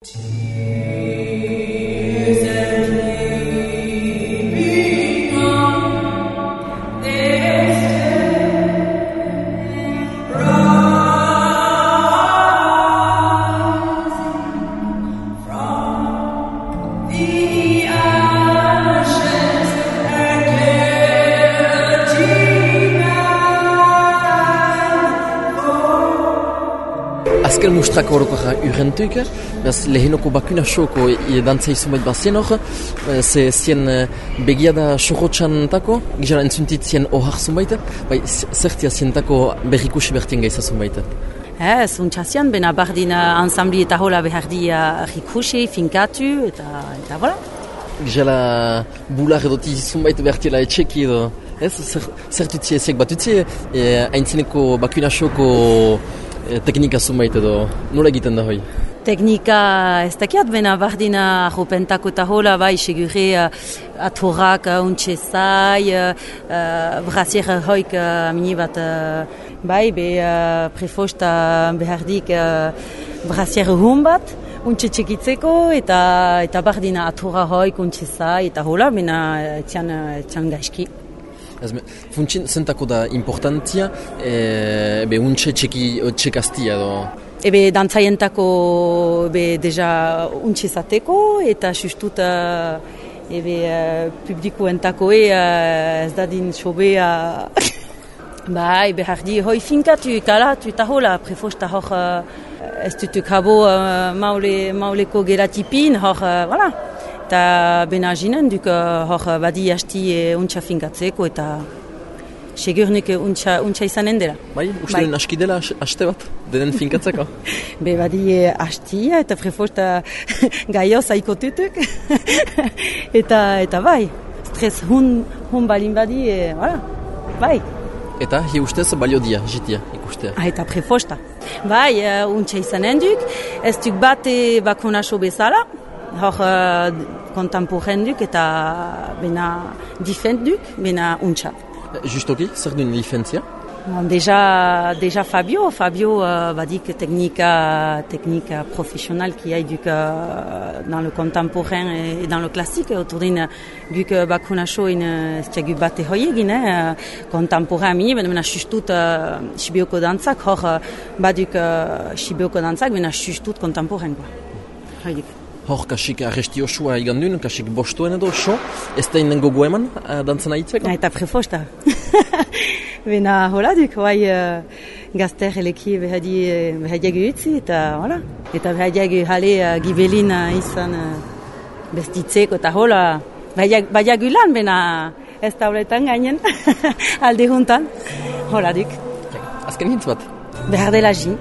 Azken mustrako horokora urrentuik, lehenoko bakuna shoko dantza izumait bazien hor, zien begiada shokotxan tako, gizara entzuntit zien ohar zunbait, zertia zientako berrikusi bertien gaiza zunbait. Untxazian, bena bardin ansambli eta hola behardi rikusi, finkatu, eta voilà. Gizara bular edoti zunbait bertiela etxeki edo, zertutzi ezek batutzi, haintzineko bakuna shoko teknika zunbait edo, nola egiten da hoi? Teknika ez dakiat, bena bardina arropentako eta hola, bai, segure atorrak untxe zai, brasier hoik mini bat, bai, prefosta behardik brasier hun bat, untxe txekitzeko, eta bardina atorra hoik untxe zai, eta hola, bena etxan gaizki. Funtsin zentako da importantia, untxe txekaztia edo? Dantzaientako deja untxe zateko, eta justut publikoentako ez dadin sobea bai, behardi hoi finkatu, kalatu eta hola, prefosta hor ez dutuk habo mauleko geratipin, hor, voilà. Eta bena jinen duk hor badi hasti untxa finkatzeko eta segurnik untxa izanen dela. Bai, ustearen aski dela haste bat, denen finkatzeko? Badi hasti eta prefosta gaioz aikotetuk. eta bai, stres hun balin badi, voilà, bai. Eta hi ustez balio dia, jitia ikustea? Eta prefosta. Bai, untxa izanen duk, ez duk bat bakonaso bezala, hor kontemporen duk eta bena difent duk, bena untxa. Justoki, zer duen difentzia? Deja Fabio badik technika professionnelle qui aille dans le contemporain et dans le classique autour d'une duk bakunacho in stiagu bate hoyegin contemporain mini bena justut shibioko dantzak hor baduk shibioko dantzak bena justut contemporain quoi. Hoyek. Hor kasik arresti osua igandun, kasik bostuen edo oso, ez da inden gogo eman dantzana hitzeko? Eta prefosta. Bena hola duk, bai gazter eleki behadiagu utzi, eta hola. Eta behadiagu jale gibelin izan bestitzeko, eta hola, behadiagu lan, bena ez tauletan gainen, alde juntan, hola duk. Azken hintz bat? Behar dela jin.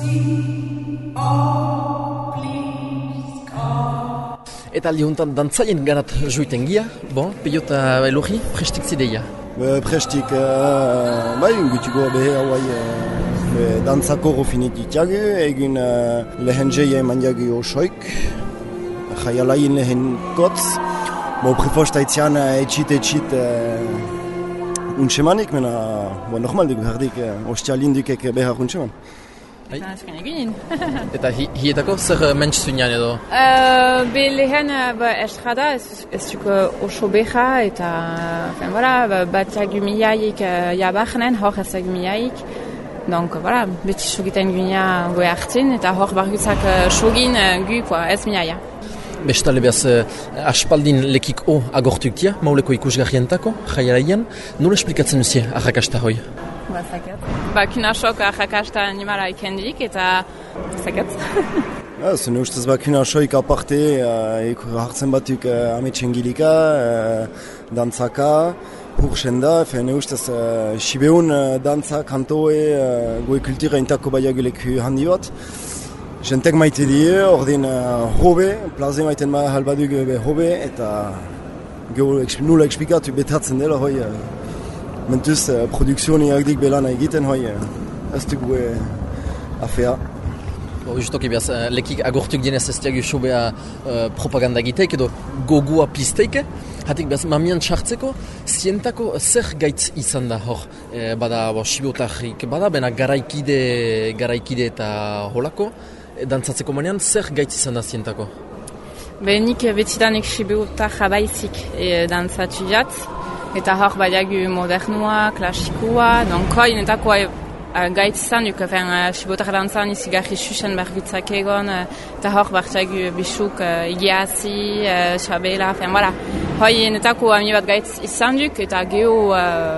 Eta aldi hontan dantzaien ganat joiten gia, peiota elogi, prestik zideia? Prestik, bai, gutiko behe hauai dantzako rofinit ditiagu, egin lehen jeie mandiagu osoik, jaialain lehen kotz, prefosta itzian etxit untsemanik, mena, normal dik behardik, ostialindikek behar untseman. Eta hietako zer mentz zuinan edo? Lehen estrada ez duk oso beha eta bat gumiaik jabachnen, hor ez gumiaik. Donc, voilà, beti sogiten gunia goe hartzen eta hor bargutzak sogin gu ez miaia. Bestale behaz, aspaldin lekik agortuk dia, mauleko ikusgarrientako, jaiaraian, nola esplikatzen duzie arrakasta hoi? Bakunasok arrakasta animala ikendik eta zaket. Zene ustez bakunasoik aparte, hartzen batuk ametxengilika, dantzaka, hursen da, ne ustez sibeun dantza, kantoe, goe kultura intako baiaguleku handi bat. Jentek maite die, ordin hobe, plaze maiten halbaduk hobe, eta nula eksplikatu betatzen dela hoi. Mentuz produkzioni agdik belana egiten hoi, ez dugu afea. Justoki behaz, lekik agortuk dienez ez diagu sobea propaganda egiteik edo gogua pizteik. Hatik behaz, mamian txartzeko, zientako zer gaitz izan da hor? Bada, sibiotarrik bada, bena garaikide eta holako. dantzatzeko manean, zer gaitz izan da zientako? Nik betidanik Sibiuta jabaizik dantzatu jat, eta hor badiagu modernua, klasikoa, donc hoi netako gaitz izan duk, Sibiuta dantzan izigarri susen berbitzak egon, eta hor bartagu bisuk igiazi, xabela, voilà. Hoi netako ami bat gaitz izan duk, eta geho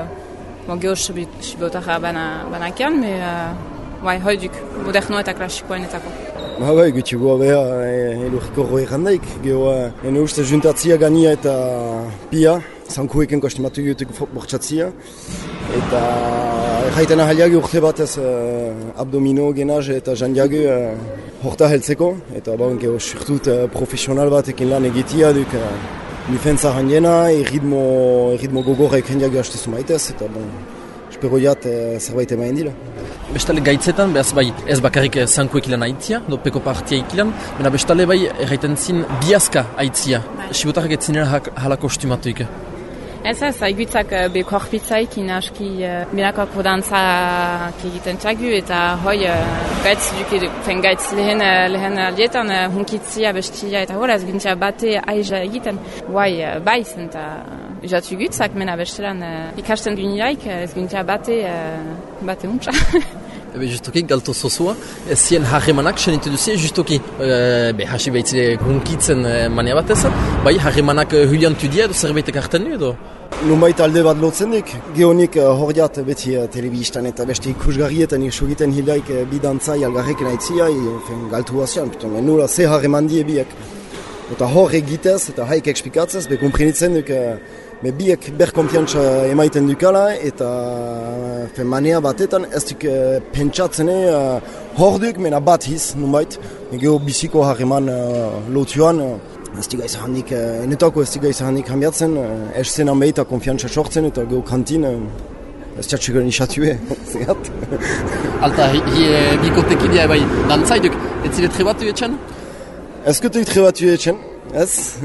Sibiuta banakian, hoi duk, modernua eta klasikoa netako. Bai, gutxi goa beha elurriko roe jandaik. Gero, ene uste juntatzia gania eta pia, zankueken kostimatu gutuk bortxatzia. Eta erraiten ahaliagu urte batez abdomino, genaz eta jandiagu horta heltzeko. Eta gero surtut profesional batekin lan egitia duk nifentza handiena, ritmo gogorek handiagu hastezu maitez. Eta espero jat zerbait emaen dira. Bestale gaitzetan, behaz bai, ez bakarrik zanko ekilan aitzia, peko partia ekilan, baina bestale bai, erraiten zin biazka aitzia. Sibotarrak etzinera hala kostumatuik. Ez, haiguitzak bekorpitzaik inaski binakako dantzak egiten txagu, eta hoi gaitz lehen aldietan hunkitzia, bestia, eta hori ez gintzia bate aiza egiten. Bai zen, eta jatu guitzak, mena bestelan ikasten duniaik ez gintzia bate untsa. Justoki, galto zozua, zien harremanak senitu duzie, justoki, hasi behitzile hunkitzen mania batez, bai harremanak huliantu dia edo zerbaitek hartan du edo? Nunbait alde bat lotzen dik, gehonik horiat beti telebistan eta beste ikusgarrietan ikusugiten hilaik bidantzai algarrekin aitzia, galtu hazian, nula ze harreman die biek. Eta hor egitez eta haik ekspikatzez, komprenitzen duk, biek berkonfiantza emaiten dukala eta manea batetan ez duk pentsatzene hor duk, mena bat hiz, nunbait, geho biziko harreman lotuan, ez diga izan handik, enetako ez diga izan handik hambiatzen, ez zen ambeita konfiantza sortzen eta geho kantin, ez txatxuko nisatue, zegat. Alta, bikotekidea bai, dantzaiduk, ez zile trebatu etxan? Ez kutuk trebatu etxan, ez,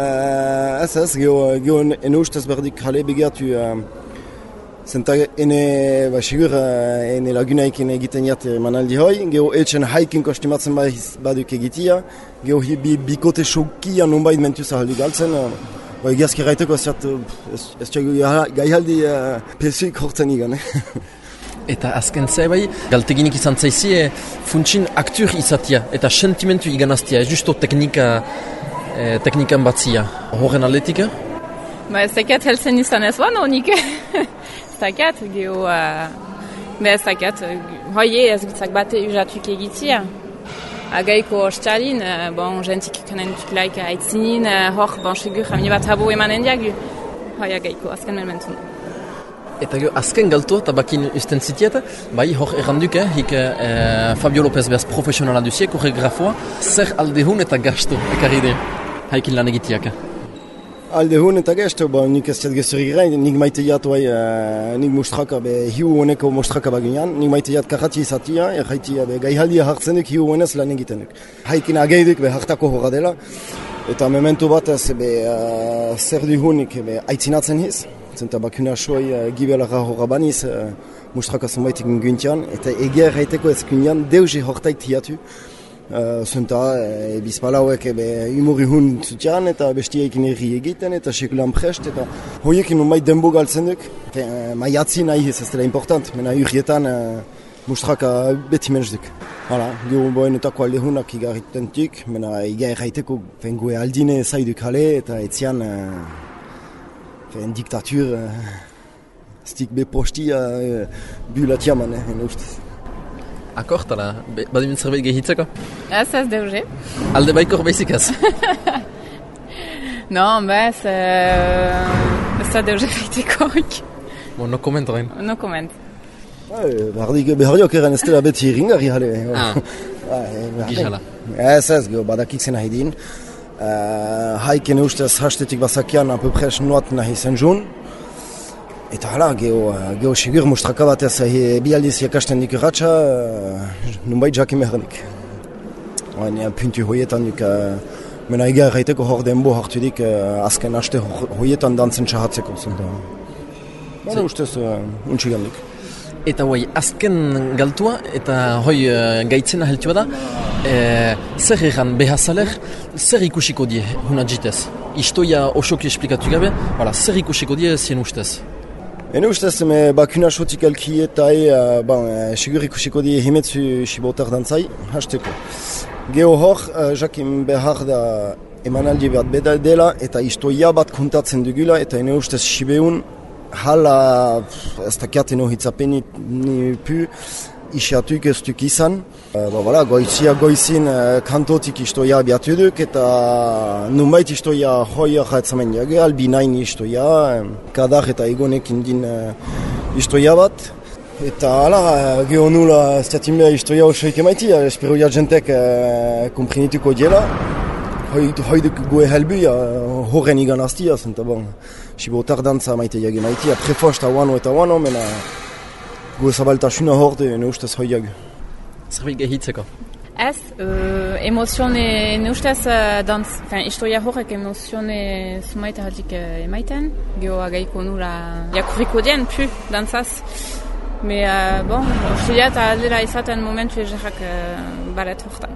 geho ene ustez berdik jale begeatu, zenta ene, sigur, ene lagunaikin egiten jat manaldi hoi, geho etxen haikin kostimatzen baduk egitia, geho bikote shokia nonbait mentuz ahaldu galtzen, egiazki gaiteko ez txagu gaihaldi pesuik hortzen igan. Eta azken bai, galteginik izan zaizi, funtsin aktur izatia eta sentimentu iganaztia, ez justo teknikan batzia. Horren atletika? Ez dakiat helzen izan ez ban honik. Ez dakiat, geho... Ez dakiat, hoie ez gutzak bate usatuk egitia. Agaiko ostalin, jentik kanen tuklaik aitzinin, hor, segur, hamini bat habo emanen diagu. Hoi agaiko, azken mementun. Eta azken galtua eta bakin usten zitiet, bai hor erranduk, hik Fabio López behaz profesionala duzie, koreografoa, zer aldehun eta gasto ekarri de, haikin lan egitiak. Aldehun eta gasto, nik ez gezurik gain, nik maite jat nik mostraka, hiu honeko mostraka baginan, nik maite jat karati izatia, erraitia gaihaldia hartzenuk hiu honez lan egitenek. Haikin ageiduk hartako horra dela, eta memento bat ez zer duhunik aitzinatzen hiz. Zenta bakuna soi gibelara horra baniz mustraka zonbaitik guntian, eta egia erraiteko ez guntian deuze hortaik tiatu. Zenta bizpalauek humori hun zutian eta bestiekin erri egiten eta sekulan prest eta hoiekin unbait denbo galtzen duk. Maiatzi nahi ez dela important, mena urrietan mustraka beti menz duk. Hala, gero boenetako aldehunak igarritentuk, mena egia erraiteko goe aldine zaiduk hale eta etzian en diktatur stik bepostia bulatia man, ustez. Akort, ala, badimin zerbait gehitzeko? Ez deuze. Alde baikor baizik ez? Non, ez deuze gaiteko. No comment horrein. No comment. Behardiok eren ez dela beti ringari jale. Gizala. Ez, badakik zen nahi din. Haiken ustez hastetik bazakian apopres nuat nahi zen jun. Eta hala, geho sigur mustraka batez bialdiz jakasten dik urratxa, nunbait jakin beharnik. Puntu hoietan duk, mena egia erraiteko hor denbo hartu dik azken haste hoietan dantzen txahatzeko. Baina ustez untxigan dik. Eta hoi, azken galtua, eta hoi gaitzena heltua da, zer egan behazaler, zer ikusiko die huna jitez? Istoia osoki esplikatu gabe, zer ikusiko die zien ustez? Ene ustez, bakuna sotik elki eta sigur ikusiko die himetzu sibotar dantzai, hasteko. Geho hor, jakin behar da emanaldi bat beda dela, eta istoia bat kontatzen dugula, eta ene ustez sibeun, hala, ez dakiat eno hitzapen ni pu, isiatuk ez duk izan. Goizin kantotik istoia biatu duk, eta numait istoia hoi jaetzamen jage, albinain istoia, kadar eta egonekin din istoia bat. Eta hala, geho nula ez diatin behar istoia osoik emaiti, esperoia jentek komprenituko diela. Hoi duk goe helbuia, horren igan aztia, zenta sibotar dantza maite jage maite, prefosta wano eta wano, mena goe zabaltasuna horde, ne ustez hoi jage. Zerbait gehitzeko? Ez, emozione, ne ustez istoia horrek emozione zumaita haltik emaiten, geho agaiko nula jakurriko dien pu dantzaz. Me, ustelia eta aldera izaten momentu egerak baret hortan.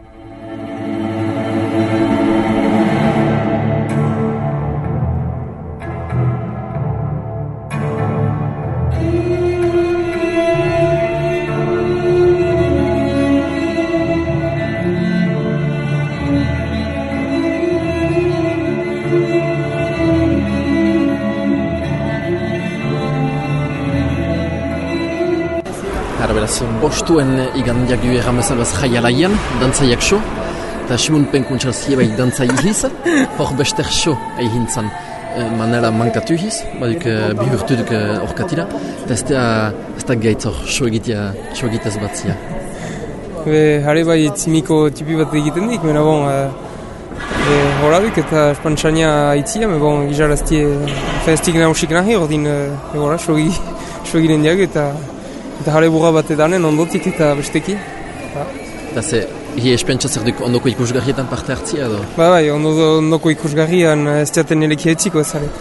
Bostuen igandiak du erramezalaz jaialaian, dantzaiak so, eta Simon Penkuntxaz bai dantzai hiz, hor bester so ehintzan manera mankatu hiz, baduk bihurtuduk orkatira, eta ez da gaitz hor so egitez batzia. Hare bai tzimiko tipi bat egiten dik, mena horadik eta espantzania itzia, gizaraztie festik nahusik nahi, ordin so egiten diak eta jare burra bat edanen ondotik eta besteki. Eta ze, espentsa zer duk ondoko ikusgarrietan parte hartzia edo? Bai, ondoko ikusgarrian ez diaten eleki etziko ez are.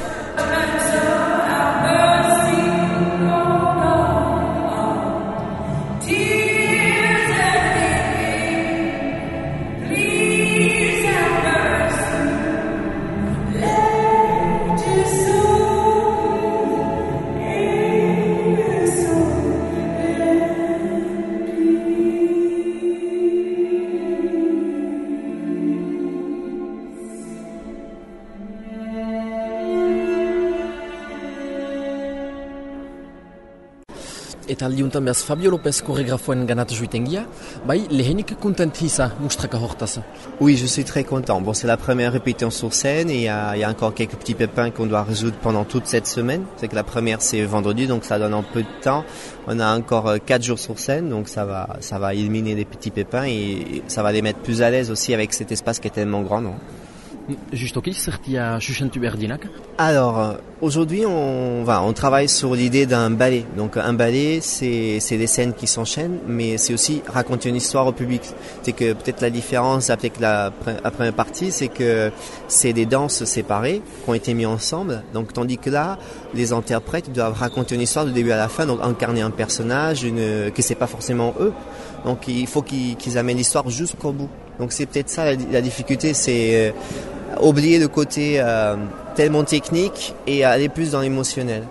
Eta aldiuntan behaz Fabio López koregrafoen ganatu juiten gia, bai lehenik kontent hisa mustraka hortaz. Oui, je suis très content. Bon, c'est la première répétition sur scène et il y a encore quelques petits pépins qu'on doit résoudre pendant toute cette semaine. C'est que la première c'est vendredi, donc ça donne un peu de temps. On a encore 4 jours sur scène, donc ça va éliminer les petits pépins et ça va les mettre plus à l'aise aussi avec cet espace qui est tellement grand, non? Justoki, zertia susentu berdinak? Alors, aujourd'hui, on travaille sur l'idée d'un ballet. Donc, un ballet, c'est des scènes qui s'enchaînent, mais c'est aussi raconter une histoire au public. C'est que peut-être la différence avec la première partie, c'est que c'est des danses séparées qui ont été mises ensemble. Donc, tandis que là, les interprètes doivent raconter une histoire du début à la fin, donc incarner un personnage, que c'est pas forcément eux. Donc, il faut qu'ils amènent l'histoire jusqu'au bout. Donc, c'est peut-être ça la difficulté, c'est oublier le côté tellement technique et aller plus dans l'émotionnel.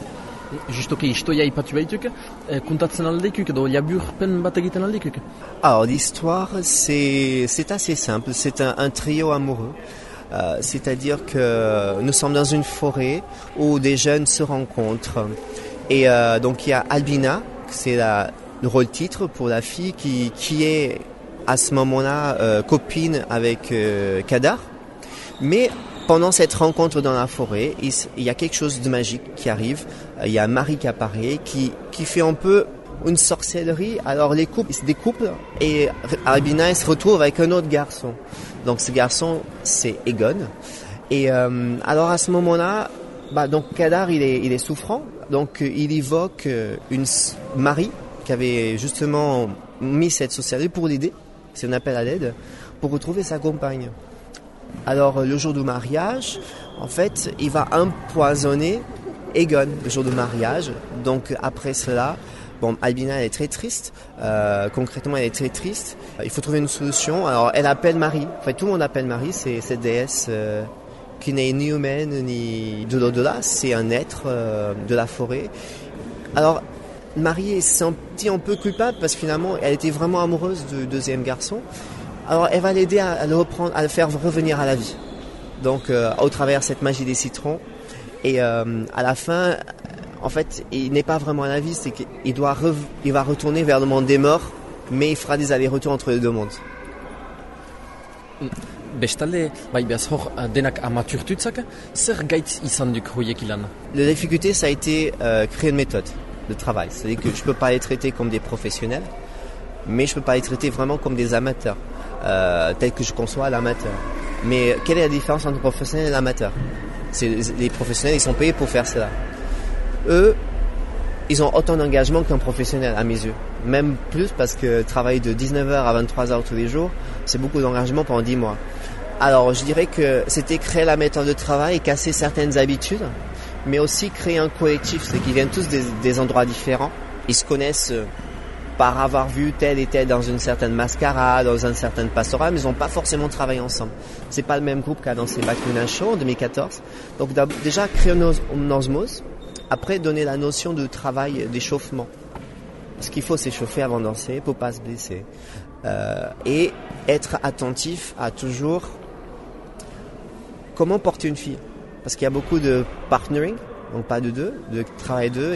Justoki, istoia ipatu baituk, kontatzen aldekuk edo laburpen bat egiten aldekuk? Alors, l'histoire, c'est assez simple. C'est un trio amoureux. C'est-à-dire que nous sommes dans une forêt où des jeunes se rencontrent. Et donc, il y a Albina, c'est le rôle titre pour la fille qui est à ce moment-là copine avec Kadar. Mais pendant cette rencontre dans la forêt, il y a quelque chose de magique qui arrive. Il y a Marie qui apparaît, qui fait un peu une sorcellerie. Alors les couples, c'est des couples et Albina se retrouve avec un autre garçon. Donc ce garçon, c'est Egon. Et alors à ce moment-là, donc Kadar, il est souffrant. Donc il évoque une Marie qui avait justement mis cette sorcellerie pour l'aider. C'est un appel à l'aide pour retrouver sa compagne. Alors, le jour du mariage, en fait, il va empoisonner Egon le jour du mariage. Donc, après cela, Bon, Albina, elle est très triste. Concrètement, elle est très triste. Il faut trouver une solution. Alors, elle appelle Marie. Enfin, tout le monde appelle Marie. C'est cette déesse qui n'est ni humaine ni de l'au-delà. C'est un être de la forêt. Alors, Marie est sentie un peu coupable parce que finalement, elle était vraiment amoureuse du deuxième garçon. Alors, elle va l'aider à le reprendre, à le faire revenir à la vie. Donc, au travers de cette magie des citrons. Et à la fin, en fait, il n'est pas vraiment à la vie, c'est qu'il va retourner vers le monde des morts, mais il fera des allers-retours entre les deux mondes. Bestalde, bai behaz hor denak amaturtutzak, zer gaitz izan duk hoiek ilan? La difficulté, ça a été créer une méthode de travail. C'est-à-dire que je peux pas les traiter comme des professionnels, mais je peux pas les traiter vraiment comme des amateurs, tel que je conçois l'amateur. Mais quelle est la différence entre professionnel et l'amateur? Les professionnels, ils sont payés pour faire cela. Eux, ils ont autant d'engagement qu'un professionnel à mes yeux. Même plus parce que travailler de 19h à 23h tous les jours, c'est beaucoup d'engagement pendant 10 mois. Alors, je dirais que c'était créer la méthode de travail et casser certaines habitudes, mais aussi créer un collectif. C'est qu'ils viennent tous des endroits différents. Ils se connaissent par avoir vu tel et tel dans une certaine mascarade, dans une certaine pastorale, mais ils n'ont pas forcément travaillé ensemble. C'est pas le même groupe qu'a dansé Bakuna Show en 2014. Donc déjà créer une osmose, après donner la notion de travail d'échauffement. Ce qu'il faut s'échauffer avant de danser pour pas se blesser. Et être attentif à toujours comment porter une fille. Parce qu'il y a beaucoup de partnering, donc pas de travail deux,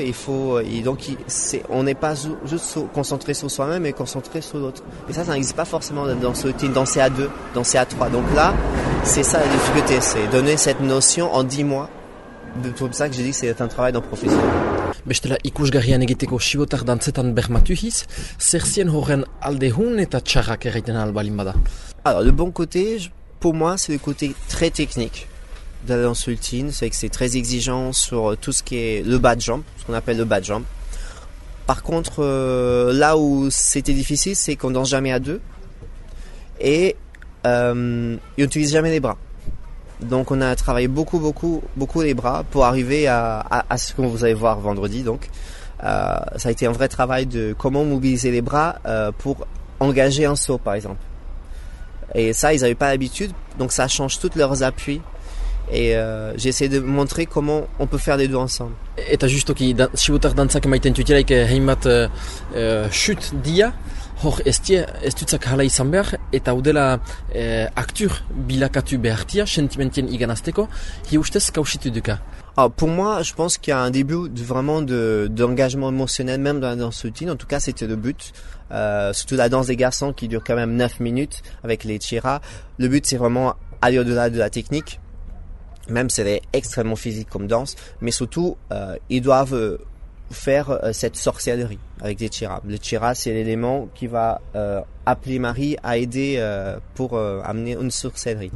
on n'est pas juste concentré sur soi-même, mais concentré sur l'autre. Et ça n'existe pas forcément dans ce routine, danser à 2, danser à 3. Donc là, c'est ça la difficulté, c'est donner cette notion en 10 mois. C'est pour ça que j'ai dit que c'est un travail d'un professionnel. Bestela ikusgarrian egiteko sibotar dantzetan bermatuhiz, zer zien horren aldehun eta txarrak erraiten albalin bada? Alors, le bon côté, pour moi, c'est le côté très technique de la danse ultime, c'est que c'est très exigeant sur tout ce qui est le bas de jambe, ce qu'on appelle le bas de jambe. Par contre, là où c'était difficile, c'est qu'on danse jamais à 2 et on n'utilise jamais les bras. Donc on a travaillé beaucoup les bras pour arriver à ce que vous allez voir vendredi. Donc ça a été un vrai travail de comment mobiliser les bras pour engager un saut par exemple. Et ça, ils n'avaient pas l'habitude, donc ça change tous leurs appuis. Et j'essaie de montrer comment on peut faire les deux ensemble. Eta justoki, sibotar dantzak emaiten tutelaik hainbat chut dia, hor ez dutzak hala izan behar, eta udela aktur bilakatu behartia, sentimentien iganazteko, hi ustez kausitu duka. Alors pour moi, je pense qu'il y a un début d'engagement émotionnel, même dans la danse routine. En tout cas, c'était le but. Surtout la danse des garçons qui dure quand même 9 minutes avec les chiras. Le but, c'est vraiment aller au-delà de la technique. Même si elle est extrêmement physique comme danse, mais surtout, ils doivent faire cette sorcellerie avec des chiras. Le chira, c'est l'élément qui va appeler Marie à aider pour amener une sorcellerie.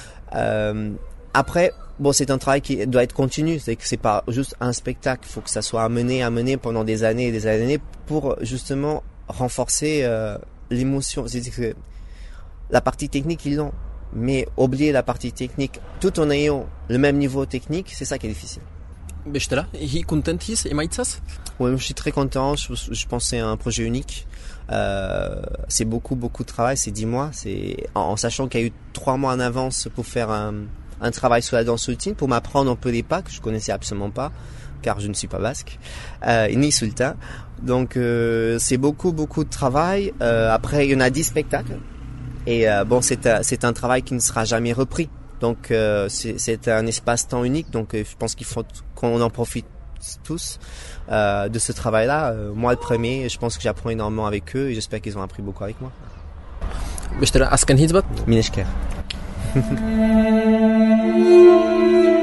Après, bon, c'est un travail qui doit être continu, c'est que c'est pas juste un spectacle, il faut que ça soit amené pendant des années et des années pour justement renforcer l'émotion. C'est-à-dire que la partie technique, ils l'ont. Mais oublier la partie technique tout en ayant le même niveau technique, c'est ça qui est difficile. Bestela, hi contentiz emaitzaz? Oui, je suis très content, je pense que c'est un projet unique. C'est beaucoup de travail, c'est 10 mois, en sachant qu'il y a eu 3 mois en avance pour faire un travail sur la danse ultime, pour m'apprendre un peu les pas que je connaissais absolument pas, car je ne suis pas basque, ni sultan. Donc c'est beaucoup de travail. Après, il y en a 10 spectacles. Et bon, c'est un travail qui ne sera jamais repris. Donc c'est un espace-temps unique. Donc je pense qu'il faut qu'on en profite tous de ce travail-là. Moi, le premier, je pense que j'apprends énormément avec eux et j'espère qu'ils ont appris beaucoup avec moi. Bestela, azken hitz bat? Minesker.